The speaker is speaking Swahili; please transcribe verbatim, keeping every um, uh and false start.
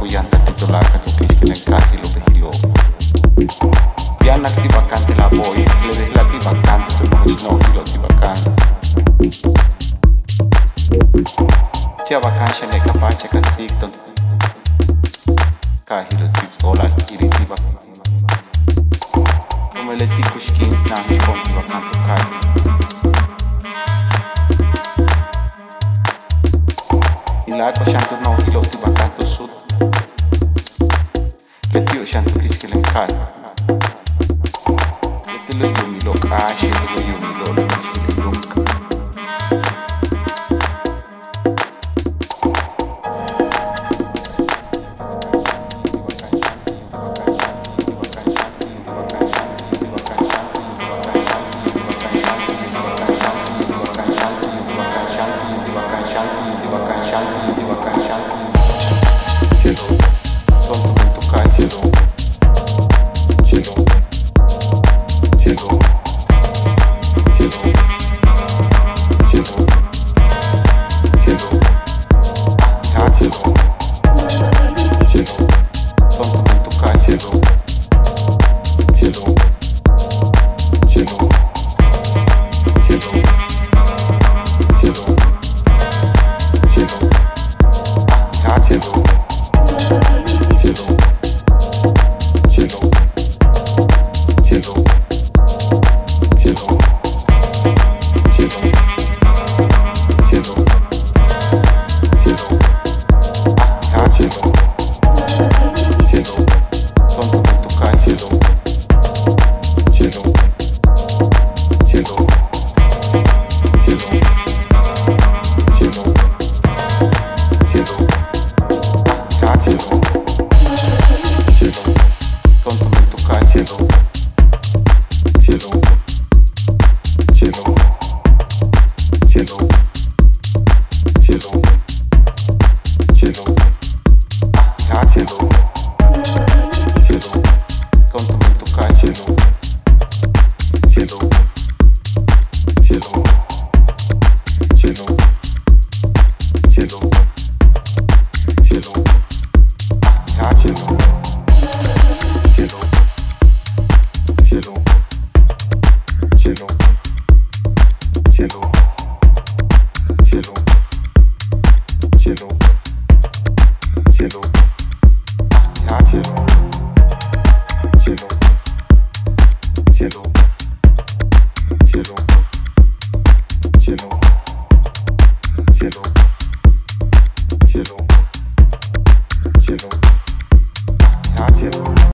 kuyanta titolaka tukishkinen kahilo behilo. Piana ti vacante la boy, le ves la ti vacante, se no es no hilo ti vacante. Tia vacante ne capace casikton. Kahilo tis ola iritiva. Come le ti kushkins na mi konti vacanto kahilo. Ilako shantu no hilo ti vacante sud. Le tio shantu kishkinen kahilo. Lo yumi lo kashi, lo yumi lo lo kishkile lunka. Cielo, cielo, cielo.